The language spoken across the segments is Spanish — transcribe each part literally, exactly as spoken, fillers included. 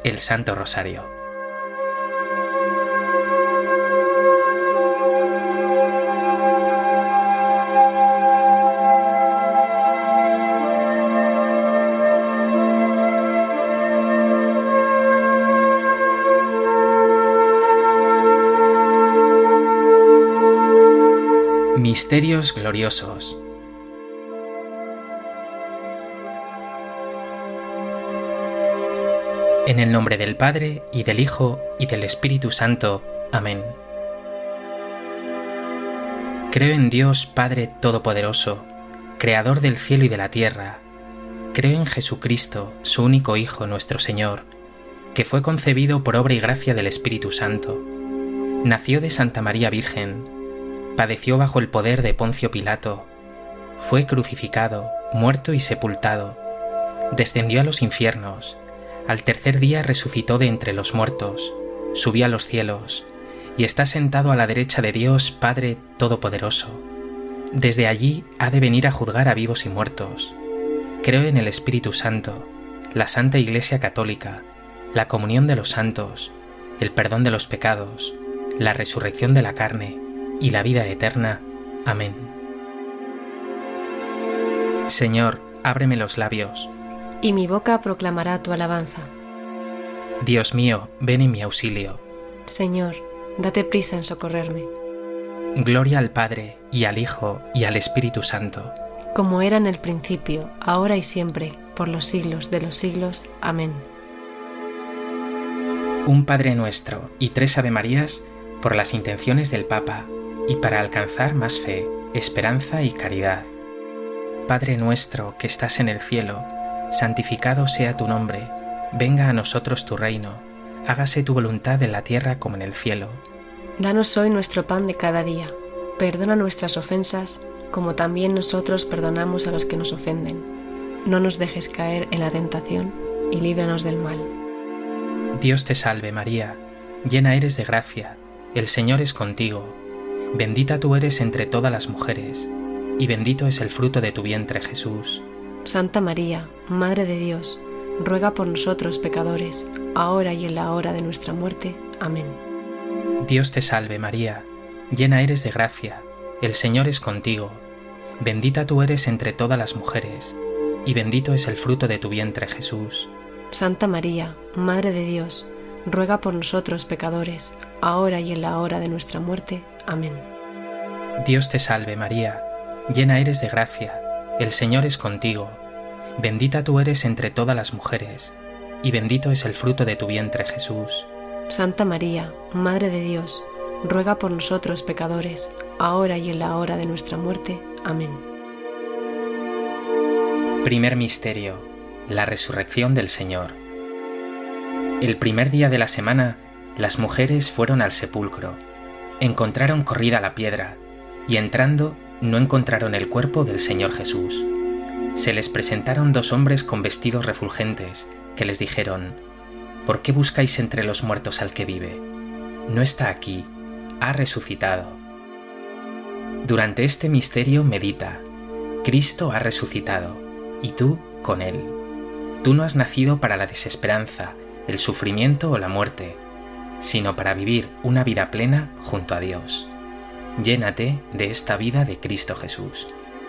el Santo Rosario. Misterios gloriosos. En el nombre del Padre, y del Hijo, y del Espíritu Santo. Amén. Creo en Dios Padre Todopoderoso, Creador del cielo y de la tierra. Creo en Jesucristo, su único Hijo, nuestro Señor, que fue concebido por obra y gracia del Espíritu Santo. Nació de Santa María Virgen, padeció bajo el poder de Poncio Pilato, fue crucificado, muerto y sepultado, descendió a los infiernos, al tercer día resucitó de entre los muertos, subió a los cielos, y está sentado a la derecha de Dios Padre Todopoderoso. Desde allí ha de venir a juzgar a vivos y muertos. Creo en el Espíritu Santo, la Santa Iglesia Católica, la comunión de los santos, el perdón de los pecados, la resurrección de la carne y la vida eterna. Amén. Señor, ábreme los labios, y mi boca proclamará tu alabanza. Dios mío, ven en mi auxilio. Señor, date prisa en socorrerme. Gloria al Padre, y al Hijo, y al Espíritu Santo. Como era en el principio, ahora y siempre, por los siglos de los siglos. Amén. Un Padre Nuestro y tres Ave Marías por las intenciones del Papa y para alcanzar más fe, esperanza y caridad. Padre nuestro que estás en el cielo, santificado sea tu nombre, venga a nosotros tu reino, hágase tu voluntad en la tierra como en el cielo. Danos hoy nuestro pan de cada día, perdona nuestras ofensas, como también nosotros perdonamos a los que nos ofenden. No nos dejes caer en la tentación, y líbranos del mal. Dios te salve María, llena eres de gracia, el Señor es contigo, bendita tú eres entre todas las mujeres, y bendito es el fruto de tu vientre Jesús. Santa María, Madre de Dios, ruega por nosotros pecadores, ahora y en la hora de nuestra muerte. Amén. Dios te salve María, llena eres de gracia, el Señor es contigo, bendita tú eres entre todas las mujeres, y bendito es el fruto de tu vientre Jesús. Santa María, Madre de Dios, ruega por nosotros pecadores, ahora y en la hora de nuestra muerte. Amén. Dios te salve María, llena eres de gracia, el Señor es contigo, bendita tú eres entre todas las mujeres, y bendito es el fruto de tu vientre Jesús. Santa María, Madre de Dios, ruega por nosotros pecadores, ahora y en la hora de nuestra muerte. Amén. Primer misterio: la resurrección del Señor. El primer día de la semana, las mujeres fueron al sepulcro, encontraron corrida la piedra, y entrando, no encontraron el cuerpo del Señor Jesús. Se les presentaron dos hombres con vestidos refulgentes, que les dijeron: ¿Por qué buscáis entre los muertos al que vive? No está aquí, ha resucitado. Durante este misterio medita: Cristo ha resucitado, y tú con él. Tú no has nacido para la desesperanza, el sufrimiento o la muerte, sino para vivir una vida plena junto a Dios. Llénate de esta vida de Cristo Jesús.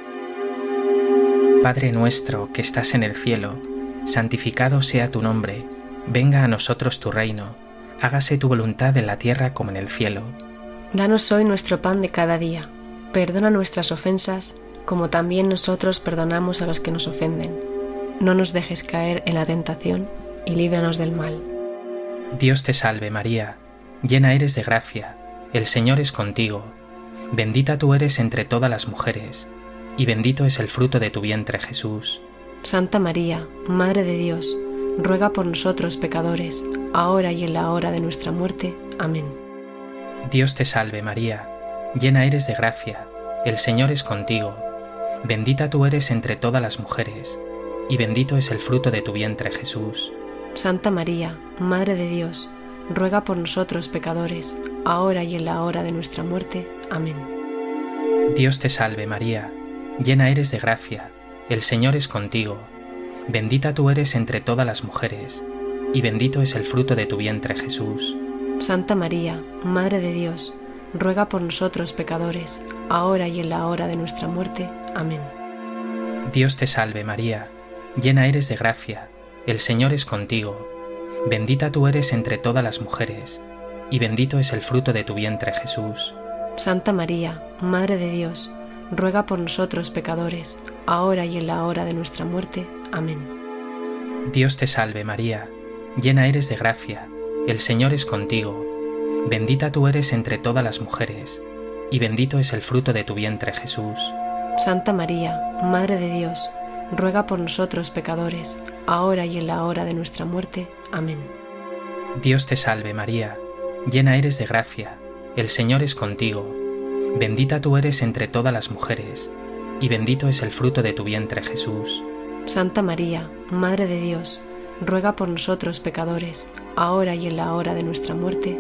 Padre nuestro que estás en el cielo, santificado sea tu nombre, venga a nosotros tu reino, hágase tu voluntad en la tierra como en el cielo. Danos hoy nuestro pan de cada día, perdona nuestras ofensas, como también nosotros perdonamos a los que nos ofenden. No nos dejes caer en la tentación, y líbranos del mal. Dios te salve María, llena eres de gracia, el Señor es contigo, bendita tú eres entre todas las mujeres, y bendito es el fruto de tu vientre Jesús. Santa María, Madre de Dios, ruega por nosotros pecadores, ahora y en la hora de nuestra muerte. Amén. Dios te salve María, llena eres de gracia, el Señor es contigo, bendita tú eres entre todas las mujeres, y bendito es el fruto de tu vientre Jesús. Santa María, Madre de Dios, ruega por nosotros pecadores, ahora y en la hora de nuestra muerte. Amén. Dios te salve María, llena eres de gracia, el Señor es contigo, bendita tú eres entre todas las mujeres, y bendito es el fruto de tu vientre, Jesús. Santa María, Madre de Dios, ruega por nosotros pecadores, ahora y en la hora de nuestra muerte. Amén. Dios te salve, María, llena eres de gracia, el Señor es contigo. Bendita tú eres entre todas las mujeres, y bendito es el fruto de tu vientre, Jesús. Santa María, Madre de Dios, ruega por nosotros pecadores, ahora y en la hora de nuestra muerte. Amén. Dios te salve, María, llena eres de gracia, el Señor es contigo. Bendita tú eres entre todas las mujeres, y bendito es el fruto de tu vientre, Jesús. Santa María, Madre de Dios, ruega por nosotros pecadores, ahora y en la hora de nuestra muerte. Amén. Dios te salve, María, llena eres de gracia, el Señor es contigo. Bendita tú eres entre todas las mujeres, y bendito es el fruto de tu vientre, Jesús. Santa María, Madre de Dios, ruega por nosotros pecadores, ahora y en la hora de nuestra muerte.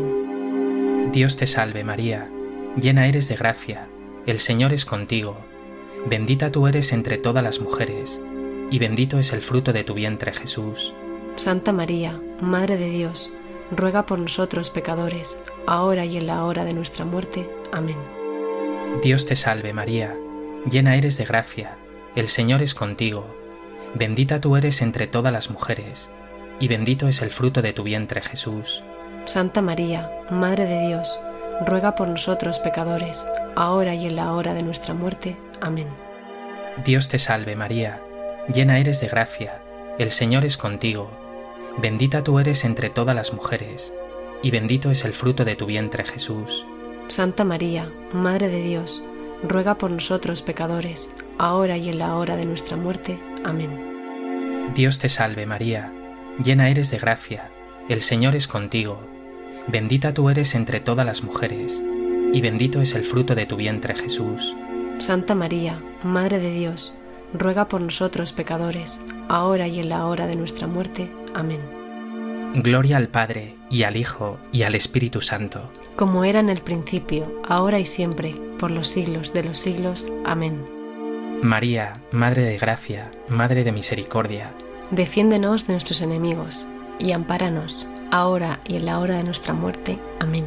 Amén. Dios te salve, María, llena eres de gracia, el Señor es contigo. Bendita tú eres entre todas las mujeres, y bendito es el fruto de tu vientre, Jesús. Santa María, Madre de Dios, ruega por nosotros pecadores, ahora y en la hora de nuestra muerte. Amén. Dios te salve, María, llena eres de gracia, el Señor es contigo. Bendita tú eres entre todas las mujeres, y bendito es el fruto de tu vientre, Jesús. Santa María, Madre de Dios, ruega por nosotros pecadores, ahora y en la hora de nuestra muerte. Amén. Dios te salve, María, llena eres de gracia, el Señor es contigo. Bendita tú eres entre todas las mujeres, y bendito es el fruto de tu vientre, Jesús. Santa María, Madre de Dios, ruega por nosotros pecadores, ahora y en la hora de nuestra muerte. Amén. Dios te salve, María, llena eres de gracia, el Señor es contigo. Bendita tú eres entre todas las mujeres, y bendito es el fruto de tu vientre, Jesús. Santa María, Madre de Dios, ruega por nosotros pecadores, ahora y en la hora de nuestra muerte. Amén. Gloria al Padre, y al Hijo, y al Espíritu Santo. Como era en el principio, ahora y siempre, por los siglos de los siglos. Amén. María, Madre de Gracia, Madre de Misericordia, defiéndenos de nuestros enemigos, y ampáranos, ahora y en la hora de nuestra muerte. Amén.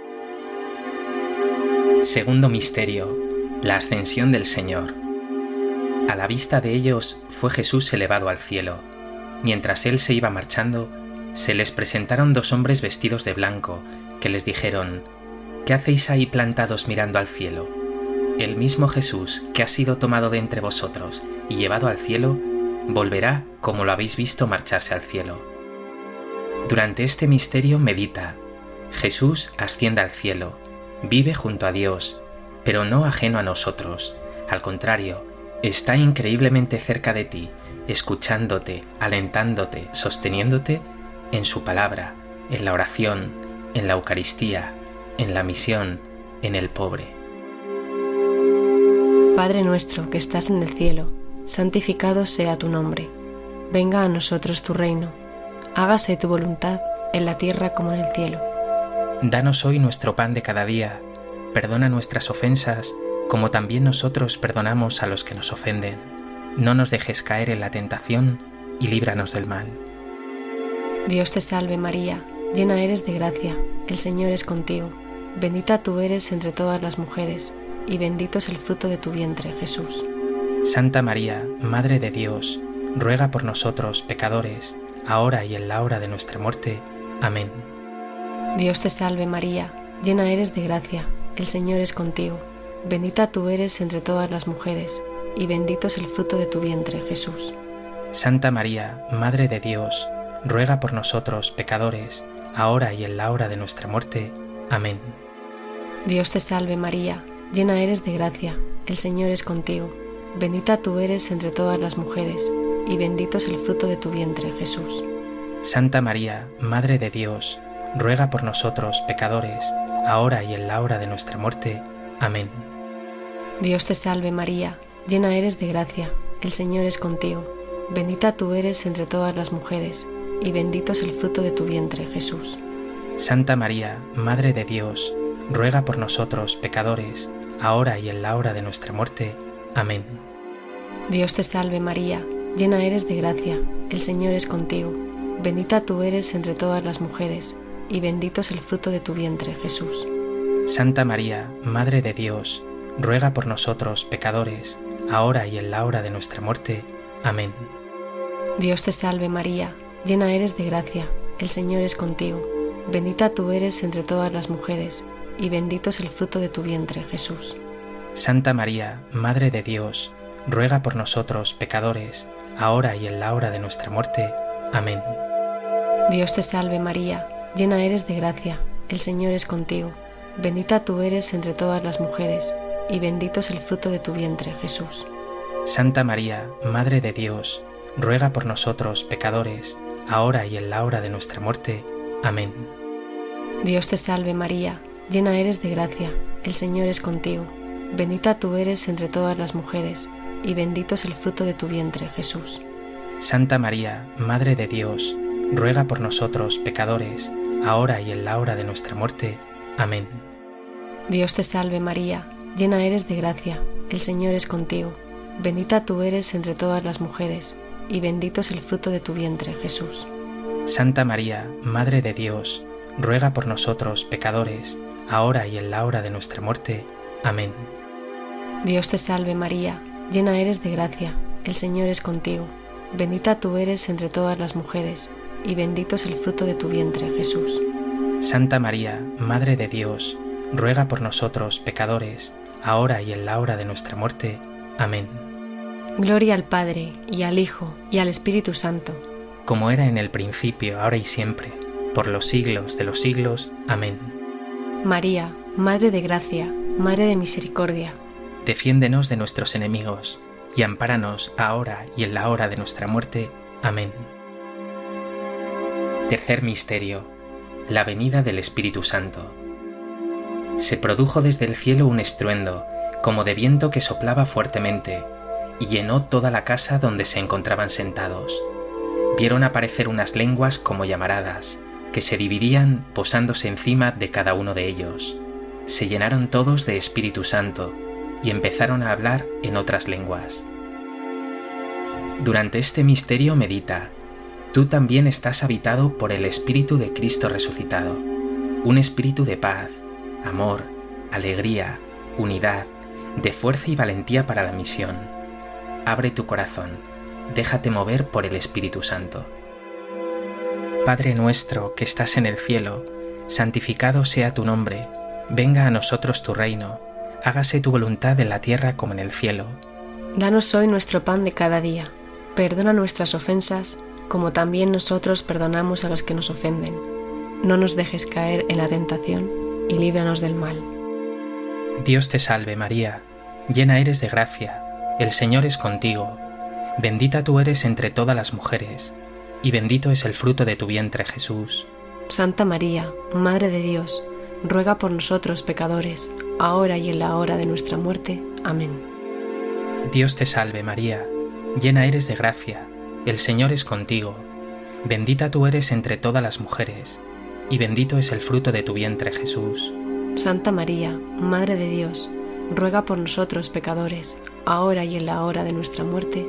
Segundo misterio, la ascensión del Señor. A la vista de ellos fue Jesús elevado al cielo. Mientras él se iba marchando, se les presentaron dos hombres vestidos de blanco, que les dijeron: ¿Qué hacéis ahí plantados mirando al cielo? El mismo Jesús, que ha sido tomado de entre vosotros y llevado al cielo, volverá como lo habéis visto marcharse al cielo. Durante este misterio medita: Jesús asciende al cielo, vive junto a Dios, pero no ajeno a nosotros. Al contrario, está increíblemente cerca de ti, escuchándote, alentándote, sosteniéndote en su palabra, en la oración, en la Eucaristía, en la misión, en el pobre. Padre nuestro que estás en el cielo, santificado sea tu nombre. Venga a nosotros tu reino. Hágase tu voluntad en la tierra como en el cielo. Danos hoy nuestro pan de cada día. Perdona nuestras ofensas, como también nosotros perdonamos a los que nos ofenden. No nos dejes caer en la tentación y líbranos del mal. Dios te salve María, llena eres de gracia, el Señor es contigo. Bendita tú eres entre todas las mujeres, y bendito es el fruto de tu vientre, Jesús. Santa María, Madre de Dios, ruega por nosotros pecadores, ahora y en la hora de nuestra muerte. Amén. Dios te salve María, llena eres de gracia, el Señor es contigo. Bendita tú eres entre todas las mujeres, y bendito es el fruto de tu vientre, Jesús. Santa María, Madre de Dios, ruega por nosotros pecadores, ahora y en la hora de nuestra muerte. Amén. Dios te salve María, llena eres de gracia, el Señor es contigo. Bendita tú eres entre todas las mujeres, y bendito es el fruto de tu vientre, Jesús. Santa María, Madre de Dios, ruega por nosotros pecadores, ahora y en la hora de nuestra muerte. Amén. Dios te salve María, llena eres de gracia, el Señor es contigo. Bendita tú eres entre todas las mujeres, y bendito es el fruto de tu vientre, Jesús. Santa María, Madre de Dios, ruega por nosotros pecadores, ahora y en la hora de nuestra muerte. Amén. Dios te salve María, llena eres de gracia, el Señor es contigo. bendita tú eres entre todas las mujeres, y bendito es el fruto de tu vientre, Jesús. Santa María, Madre de Dios, ruega por nosotros pecadores, ahora y en la hora de nuestra muerte. Amén. Dios te salve María, llena eres de gracia, el Señor es contigo. Bendita tú eres entre todas las mujeres, y bendito es el fruto de tu vientre, Jesús. Santa María, Madre de Dios, ruega por nosotros pecadores, ahora y en la hora de nuestra muerte. Amén. Dios te salve María, llena eres de gracia, el Señor es contigo. Bendita tú eres entre todas las mujeres, y bendito es el fruto de tu vientre, Jesús. Santa María, Madre de Dios, ruega por nosotros pecadores, ahora y en la hora de nuestra muerte. Amén. Dios te salve María, llena eres de gracia, el Señor es contigo. Bendita tú eres entre todas las mujeres, y bendito es el fruto de tu vientre, Jesús. Santa María, Madre de Dios, ruega por nosotros pecadores, ahora y en la hora de nuestra muerte. Amén. Dios te salve María, llena eres de gracia, el Señor es contigo. Bendita tú eres entre todas las mujeres, y bendito es el fruto de tu vientre, Jesús. Santa María, Madre de Dios, ruega por nosotros pecadores, ahora y en la hora de nuestra muerte. Amén. Dios te salve María, llena eres de gracia, el Señor es contigo. Bendita tú eres entre todas las mujeres, y bendito es el fruto de tu vientre, Jesús. Santa María, Madre de Dios, ruega por nosotros pecadores, ahora y en la hora de nuestra muerte. Amén. Gloria al Padre, y al Hijo, y al Espíritu Santo, como era en el principio, ahora y siempre, por los siglos de los siglos. Amén. María, Madre de Gracia, Madre de Misericordia, defiéndenos de nuestros enemigos, y ampáranos ahora y en la hora de nuestra muerte. Amén. Tercer misterio: la venida del Espíritu Santo. Se produjo desde el cielo un estruendo, como de viento que soplaba fuertemente, y llenó toda la casa donde se encontraban sentados. Vieron aparecer unas lenguas como llamaradas, que se dividían posándose encima de cada uno de ellos. Se llenaron todos de Espíritu Santo, y empezaron a hablar en otras lenguas. Durante este misterio medita: tú también estás habitado por el Espíritu de Cristo resucitado, un espíritu de paz, amor, alegría, unidad, de fuerza y valentía para la misión. Abre tu corazón, déjate mover por el Espíritu Santo. Padre nuestro que estás en el cielo, santificado sea tu nombre, venga a nosotros tu reino, hágase tu voluntad en la tierra como en el cielo. Danos hoy nuestro pan de cada día, perdona nuestras ofensas, como también nosotros perdonamos a los que nos ofenden. No nos dejes caer en la tentación, y líbranos del mal. Dios te salve María, llena eres de gracia, el Señor es contigo. Bendita tú eres entre todas las mujeres, y bendito es el fruto de tu vientre, Jesús. Santa María, Madre de Dios, ruega por nosotros pecadores, ahora y en la hora de nuestra muerte. Amén. Dios te salve María, llena eres de gracia, el Señor es contigo. Bendita tú eres entre todas las mujeres, y bendito es el fruto de tu vientre, Jesús. Santa María, Madre de Dios, ruega por nosotros pecadores, ahora y en la hora de nuestra muerte.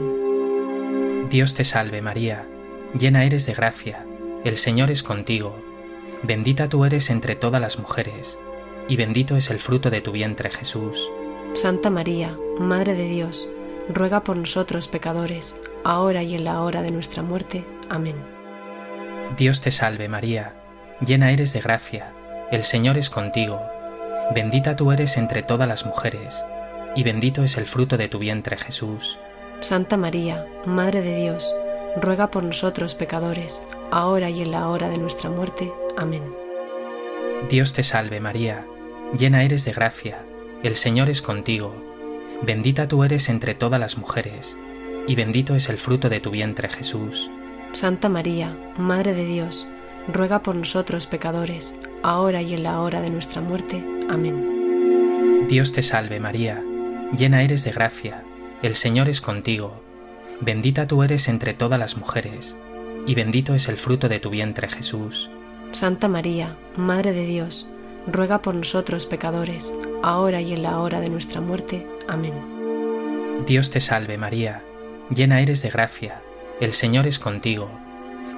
Amén. Dios te salve María, llena eres de gracia, el Señor es contigo. Bendita tú eres entre todas las mujeres, y bendito es el fruto de tu vientre, Jesús. Santa María, Madre de Dios, ruega por nosotros pecadores, ahora y en la hora de nuestra muerte. Amén. Dios te salve María, llena eres de gracia, el Señor es contigo. Bendita tú eres entre todas las mujeres, y bendito es el fruto de tu vientre, Jesús. Santa María, Madre de Dios, ruega por nosotros pecadores, ahora y en la hora de nuestra muerte. Amén. Dios te salve María, llena eres de gracia, el Señor es contigo. Bendita tú eres entre todas las mujeres, y bendito es el fruto de tu vientre, Jesús. Santa María, Madre de Dios, ruega por nosotros pecadores, ahora y en la hora de nuestra muerte. Amén. Dios te salve María, llena eres de gracia, el Señor es contigo. Bendita tú eres entre todas las mujeres, y bendito es el fruto de tu vientre, Jesús. Santa María, Madre de Dios, ruega por nosotros pecadores, ahora y en la hora de nuestra muerte. Amén. Dios te salve María, llena eres de gracia, el Señor es contigo.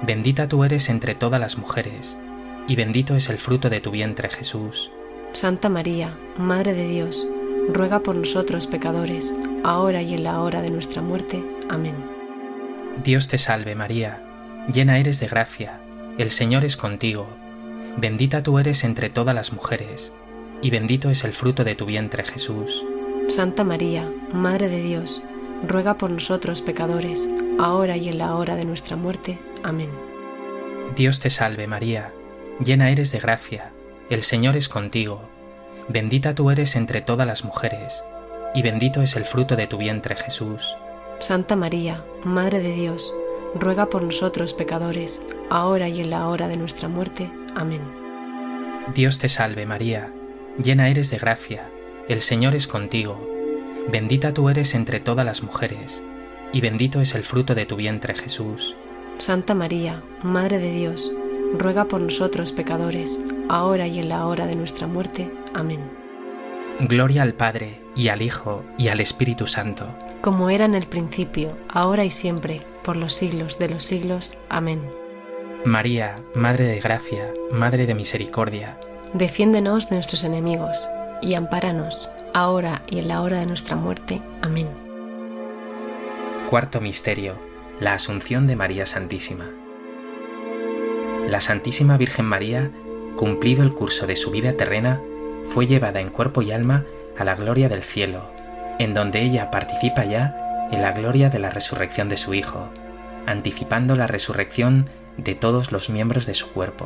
Bendita tú eres entre todas las mujeres, y bendito es el fruto de tu vientre, Jesús. Santa María, Madre de Dios, ruega por nosotros pecadores, ahora y en la hora de nuestra muerte. Amén. Dios te salve, María, llena eres de gracia, el Señor es contigo. Bendita tú eres entre todas las mujeres, y bendito es el fruto de tu vientre, Jesús. Santa María, Madre de Dios, ruega por nosotros pecadores, ahora y en la hora de nuestra muerte. Amén. Dios te salve, María, llena eres de gracia, el Señor es contigo. Bendita tú eres entre todas las mujeres, y bendito es el fruto de tu vientre, Jesús. Santa María, Madre de Dios, ruega por nosotros pecadores, ahora y en la hora de nuestra muerte. Amén. Dios te salve, María, llena eres de gracia, el Señor es contigo. Bendita tú eres entre todas las mujeres, y bendito es el fruto de tu vientre, Jesús. Santa María, Madre de Dios, ruega por nosotros pecadores, ahora y en la hora de nuestra muerte. Amén. Gloria al Padre, y al Hijo, y al Espíritu Santo. Como era en el principio, ahora y siempre, por los siglos de los siglos. Amén. María, Madre de Gracia, Madre de Misericordia, defiéndenos de nuestros enemigos, y ampáranos, ahora y en la hora de nuestra muerte. Amén. Cuarto misterio: la Asunción de María Santísima. La Santísima Virgen María, cumplido el curso de su vida terrena, fue llevada en cuerpo y alma a la gloria del cielo, en donde ella participa ya en la gloria de la resurrección de su Hijo, anticipando la resurrección de todos los miembros de su cuerpo.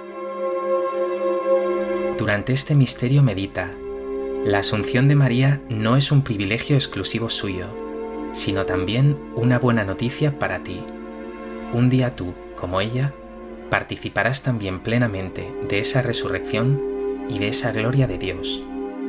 Durante este misterio medita: la Asunción de María no es un privilegio exclusivo suyo, sino también una buena noticia para ti. Un día tú, como ella, participarás también plenamente de esa resurrección y de esa gloria de Dios.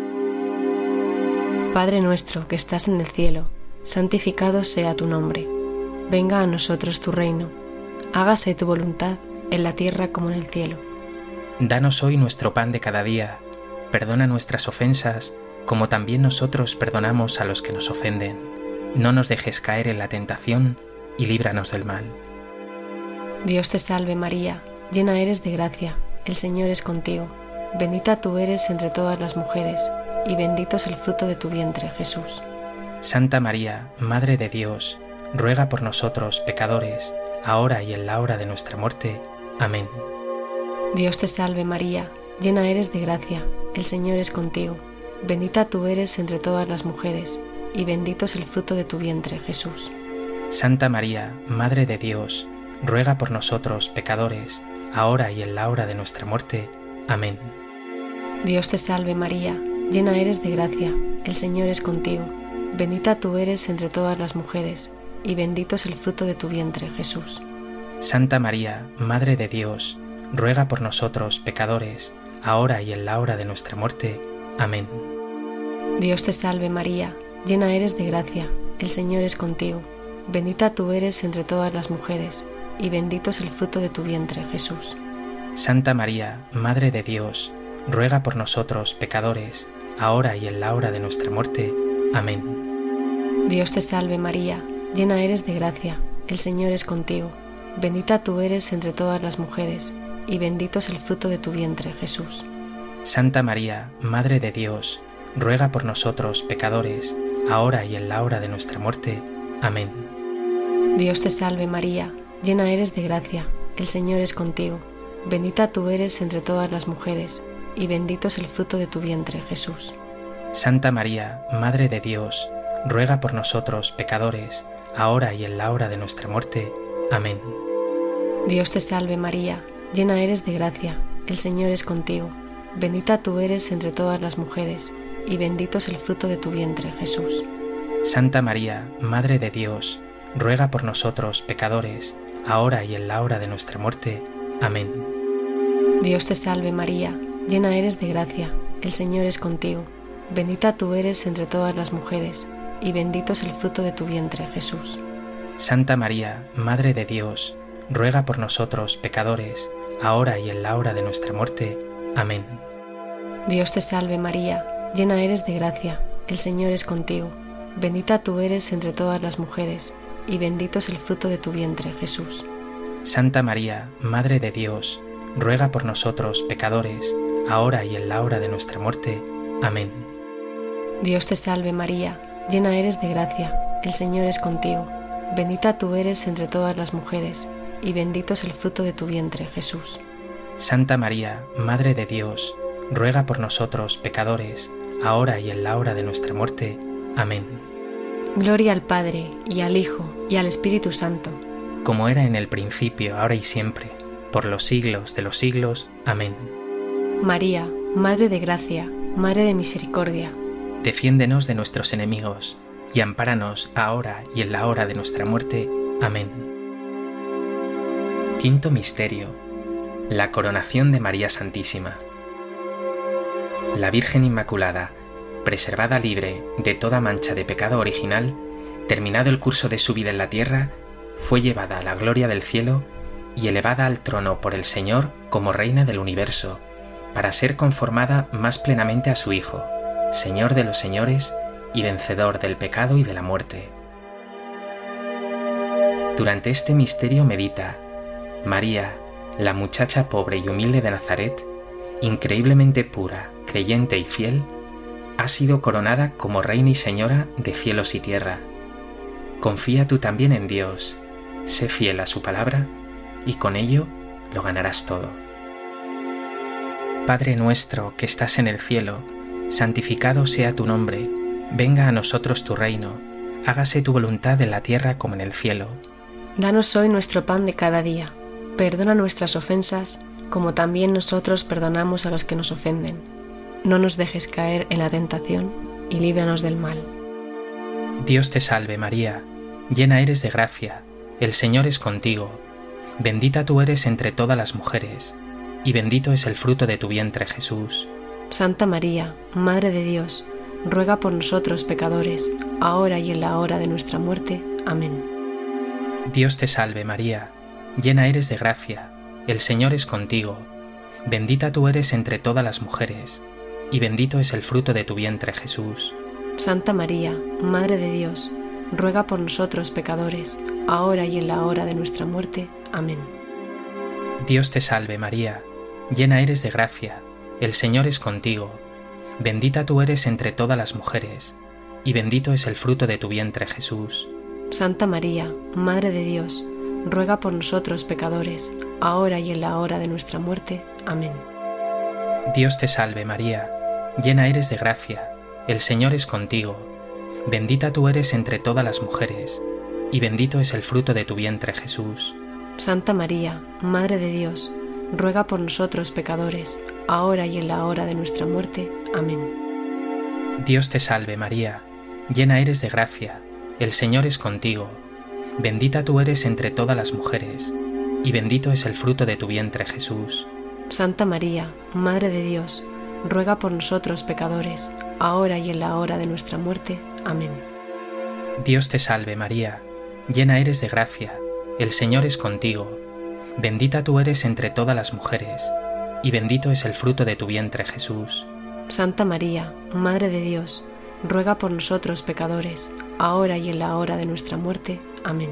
Padre nuestro que estás en el cielo, santificado sea tu nombre. Venga a nosotros tu reino. Hágase tu voluntad en la tierra como en el cielo. Danos hoy nuestro pan de cada día. Perdona nuestras ofensas, como también nosotros perdonamos a los que nos ofenden. No nos dejes caer en la tentación y líbranos del mal. Dios te salve María, llena eres de gracia, el Señor es contigo. Bendita tú eres entre todas las mujeres, y bendito es el fruto de tu vientre, Jesús. Santa María, Madre de Dios, ruega por nosotros pecadores, ahora y en la hora de nuestra muerte. Amén. Dios te salve María, llena eres de gracia, el Señor es contigo. Bendita tú eres entre todas las mujeres, y bendito es el fruto de tu vientre, Jesús. Santa María, Madre de Dios, ruega por nosotros pecadores, ahora y en la hora de nuestra muerte. Amén. Dios te salve María, llena eres de gracia, el Señor es contigo. Bendita tú eres entre todas las mujeres, y bendito es el fruto de tu vientre, Jesús. Santa María, Madre de Dios, ruega por nosotros pecadores, ahora y en la hora de nuestra muerte. Amén. Dios te salve María, llena eres de gracia, el Señor es contigo. Bendita tú eres entre todas las mujeres, y bendito es el fruto de tu vientre, Jesús. Santa María, Madre de Dios, ruega por nosotros pecadores, ahora y en la hora de nuestra muerte. Amén. Dios te salve María, llena eres de gracia, el Señor es contigo. Bendita tú eres entre todas las mujeres, y bendito es el fruto de tu vientre, Jesús. Santa María, Madre de Dios, ruega por nosotros pecadores, ahora y en la hora de nuestra muerte. Amén. Dios te salve María, llena eres de gracia, el Señor es contigo. Bendita tú eres entre todas las mujeres, y bendito es el fruto de tu vientre, Jesús. Santa María, Madre de Dios, ruega por nosotros pecadores, ahora y en la hora de nuestra muerte. Amén. Dios te salve María, llena eres de gracia, el Señor es contigo. Bendita tú eres entre todas las mujeres, y bendito es el fruto de tu vientre, Jesús. Santa María, Madre de Dios, ruega por nosotros pecadores, ahora y en la hora de nuestra muerte. Amén. Dios te salve María, llena eres de gracia, el Señor es contigo. Bendita tú eres entre todas las mujeres, y bendito es el fruto de tu vientre, Jesús. Santa María, Madre de Dios, ruega por nosotros pecadores, ahora y en la hora de nuestra muerte. Amén. Dios te salve María, llena eres de gracia, el Señor es contigo. Bendita tú eres entre todas las mujeres, y bendito es el fruto de tu vientre, Jesús. Santa María, Madre de Dios, ruega por nosotros pecadores, ahora y en la hora de nuestra muerte. Amén. Dios te salve María, llena eres de gracia, el Señor es contigo. Bendita tú eres entre todas las mujeres, y bendito es el fruto de tu vientre, Jesús. Santa María, Madre de Dios, ruega por nosotros pecadores, ahora y en la hora de nuestra muerte. Amén. Gloria al Padre, y al Hijo, y al Espíritu Santo. Como era en el principio, ahora y siempre, por los siglos de los siglos. Amén. María, Madre de Gracia, Madre de Misericordia, defiéndenos de nuestros enemigos, y ampáranos ahora y en la hora de nuestra muerte. Amén. Quinto misterio: la coronación de María Santísima. La Virgen Inmaculada, preservada libre de toda mancha de pecado original, terminado el curso de su vida en la tierra, fue llevada a la gloria del cielo y elevada al trono por el Señor como Reina del universo, para ser conformada más plenamente a su Hijo, Señor de los señores y vencedor del pecado y de la muerte. Durante este misterio medita: María, la muchacha pobre y humilde de Nazaret, increíblemente pura, creyente y fiel, ha sido coronada como Reina y Señora de cielos y tierra. Confía tú también en Dios, sé fiel a su palabra y con ello lo ganarás todo. Padre nuestro que estás en el cielo, santificado sea tu nombre, venga a nosotros tu reino, hágase tu voluntad en la tierra como en el cielo. Danos hoy nuestro pan de cada día, perdona nuestras ofensas, como también nosotros perdonamos a los que nos ofenden. No nos dejes caer en la tentación y líbranos del mal. Dios te salve María, llena eres de gracia, el Señor es contigo, bendita tú eres entre todas las mujeres, y bendito es el fruto de tu vientre, Jesús. Santa María, Madre de Dios, ruega por nosotros pecadores, ahora y en la hora de nuestra muerte. Amén. Dios te salve María, llena eres de gracia, el Señor es contigo, bendita tú eres entre todas las mujeres, y bendito es el fruto de tu vientre, Jesús. Santa María, Madre de Dios, ruega por nosotros pecadores, ahora y en la hora de nuestra muerte. Amén. Dios te salve María, llena eres de gracia, el Señor es contigo, bendita tú eres entre todas las mujeres, y bendito es el fruto de tu vientre, Jesús. Santa María, Madre de Dios, ruega por nosotros pecadores, ahora y en la hora de nuestra muerte. Amén. Dios te salve María, llena eres de gracia, el Señor es contigo, bendita tú eres entre todas las mujeres, y bendito es el fruto de tu vientre, Jesús. Santa María, Madre de Dios, ruega por nosotros pecadores, ahora y en la hora de nuestra muerte. Amén. Dios te salve María, llena eres de gracia, el Señor es contigo, bendita tú eres entre todas las mujeres, y bendito es el fruto de tu vientre, Jesús. Santa María, Madre de Dios, ruega por nosotros pecadores, ahora y en la hora de nuestra muerte. Amén. Dios te salve María, llena eres de gracia, el Señor es contigo, bendita tú eres entre todas las mujeres, y bendito es el fruto de tu vientre, Jesús. Santa María, Madre de Dios, ruega por nosotros pecadores, ahora y en la hora de nuestra muerte. Amén.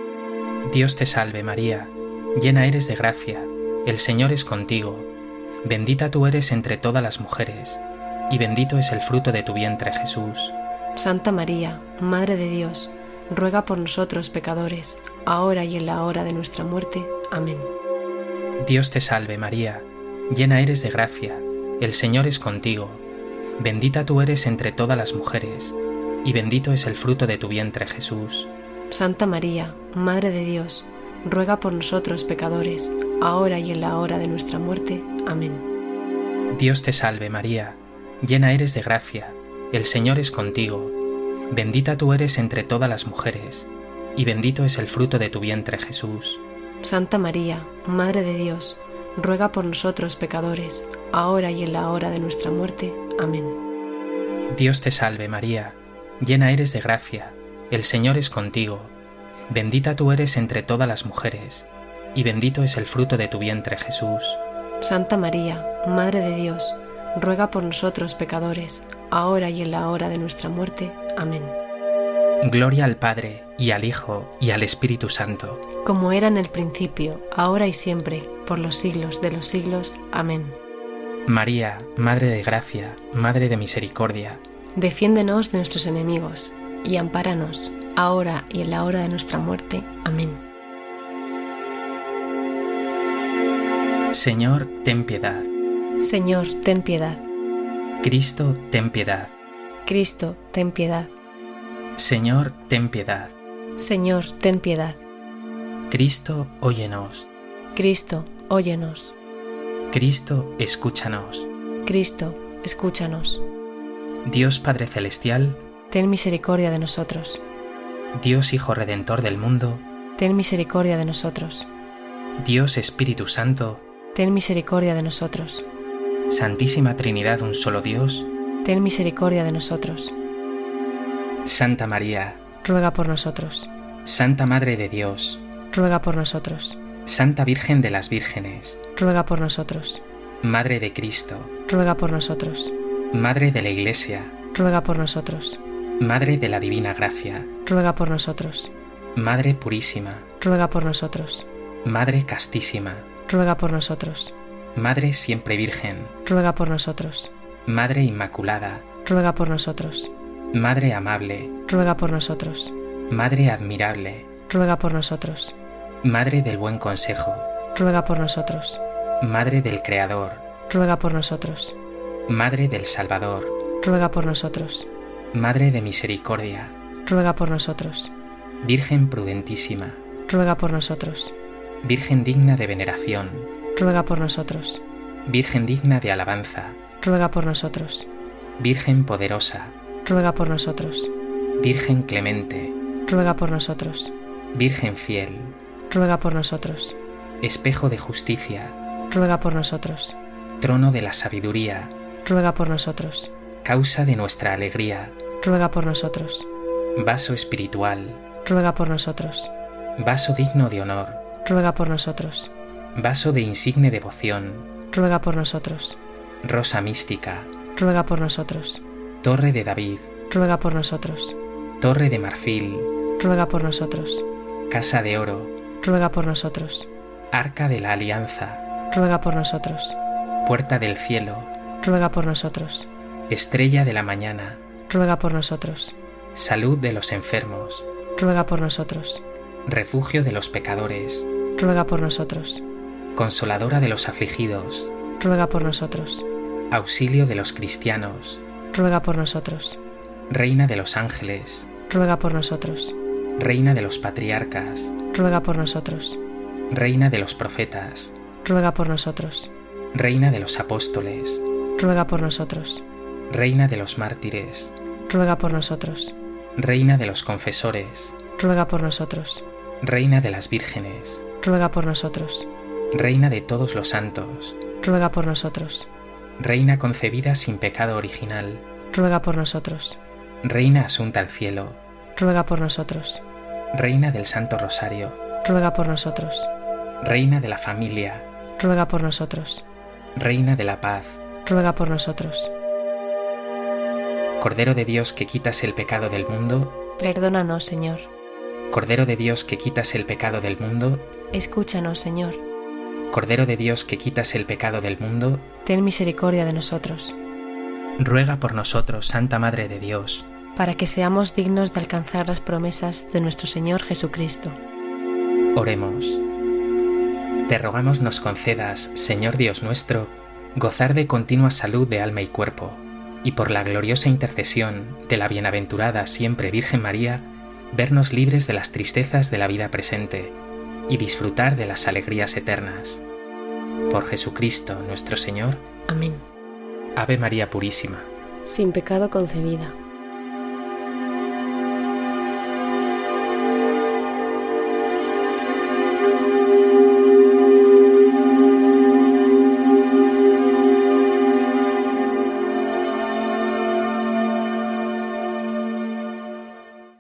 Dios te salve María, llena eres de gracia, el Señor es contigo, bendita tú eres entre todas las mujeres, y bendito es el fruto de tu vientre, Jesús. Santa María, Madre de Dios, ruega por nosotros pecadores, ahora y en la hora de nuestra muerte. Amén. Dios te salve María, llena eres de gracia, el Señor es contigo, bendita tú eres entre todas las mujeres, y bendito es el fruto de tu vientre, Jesús. Santa María, Madre de Dios, ruega por nosotros pecadores, ahora y en la hora de nuestra muerte. Amén. Dios te salve María, llena eres de gracia, el Señor es contigo, bendita tú eres entre todas las mujeres, y bendito es el fruto de tu vientre, Jesús. Santa María, Madre de Dios, ruega por nosotros pecadores, ahora y en la hora de nuestra muerte. Amén. Dios te salve María, llena eres de gracia, el Señor es contigo, bendita tú eres entre todas las mujeres, y bendito es el fruto de tu vientre, Jesús. Santa María, Madre de Dios, ruega por nosotros pecadores, ahora y en la hora de nuestra muerte. Amén. Gloria al Padre, y al Hijo, y al Espíritu Santo, como era en el principio, ahora y siempre, por los siglos de los siglos. Amén. María, Madre de Gracia, Madre de Misericordia, defiéndenos de nuestros enemigos y ampáranos, ahora y en la hora de nuestra muerte. Amén. Señor, ten piedad. Señor, ten piedad. Cristo, ten piedad. Cristo, ten piedad. Señor, ten piedad. Señor, ten piedad. Cristo, óyenos. Cristo, óyenos. Cristo, escúchanos. Cristo, escúchanos. Dios Padre Celestial, ten misericordia de nosotros. Dios Hijo Redentor del mundo, ten misericordia de nosotros. Dios Espíritu Santo, ten misericordia de nosotros. Santísima Trinidad, un solo Dios, ten misericordia de nosotros. Santa María, ruega por nosotros. Santa Madre de Dios, ruega por nosotros. Santa Virgen de las Vírgenes, ruega por nosotros. Madre de Cristo, ruega por nosotros. Madre de la Iglesia, ruega por nosotros. Madre de la Divina Gracia, ruega por nosotros. Madre Purísima, ruega por nosotros. Madre Castísima, ruega por nosotros. Madre Siempre Virgen, ruega por nosotros. Madre Inmaculada, ruega por nosotros. Madre Amable, ruega por nosotros. Madre Admirable, ruega por nosotros. Madre del Buen Consejo, ruega por nosotros. Madre del Creador, ruega por nosotros. Madre del Salvador, ruega por nosotros. Madre de Misericordia, ruega por nosotros. Virgen prudentísima, ruega por nosotros. Virgen digna de veneración, ruega por nosotros. Virgen digna de alabanza, ruega por nosotros. Virgen poderosa, ruega por nosotros. Virgen clemente, ruega por nosotros. Virgen fiel, ruega por nosotros. Espejo de justicia, ruega por nosotros. Trono de la sabiduría, ruega por nosotros. Causa de nuestra alegría, ruega por nosotros. Vaso espiritual, ruega por nosotros. Vaso digno de honor, ruega por nosotros. Vaso de insigne devoción, ruega por nosotros. Rosa mística, ruega por nosotros. Torre de David, ruega por nosotros. Torre de marfil, ruega por nosotros. Casa de oro, ruega por nosotros. Arca de la Alianza, ruega por nosotros. Puerta del cielo, ruega por nosotros. Estrella de la mañana, ruega por nosotros. Salud de los enfermos, ruega por nosotros. Refugio de los pecadores, ruega por nosotros. Consoladora de los afligidos, ruega por nosotros. Auxilio de los cristianos, ruega por nosotros. Reina de los ángeles, ruega por nosotros. Reina de los patriarcas, ruega por nosotros. Reina de los profetas, ruega por nosotros. Reina de los apóstoles, ruega por nosotros. Reina de los mártires, ruega por nosotros. Reina de los confesores, ruega por nosotros. Reina de las vírgenes, ruega por nosotros. Reina de todos los santos, ruega por nosotros. Reina concebida sin pecado original, ruega por nosotros. Reina asunta al cielo, ruega por nosotros. Reina del Santo Rosario, ruega por nosotros. Reina de la familia, ruega por nosotros. Reina de la paz, ruega por nosotros. Cordero de Dios que quitas el pecado del mundo, perdónanos, Señor. Cordero de Dios que quitas el pecado del mundo, escúchanos, Señor. Cordero de Dios que quitas el pecado del mundo, ten misericordia de nosotros. Ruega por nosotros, Santa Madre de Dios, para que seamos dignos de alcanzar las promesas de nuestro Señor Jesucristo. Oremos. Te rogamos nos concedas, Señor Dios nuestro, gozar de continua salud de alma y cuerpo, y por la gloriosa intercesión de la bienaventurada siempre Virgen María, vernos libres de las tristezas de la vida presente y disfrutar de las alegrías eternas. Por Jesucristo nuestro Señor. Amén. Ave María Purísima, sin pecado concebida.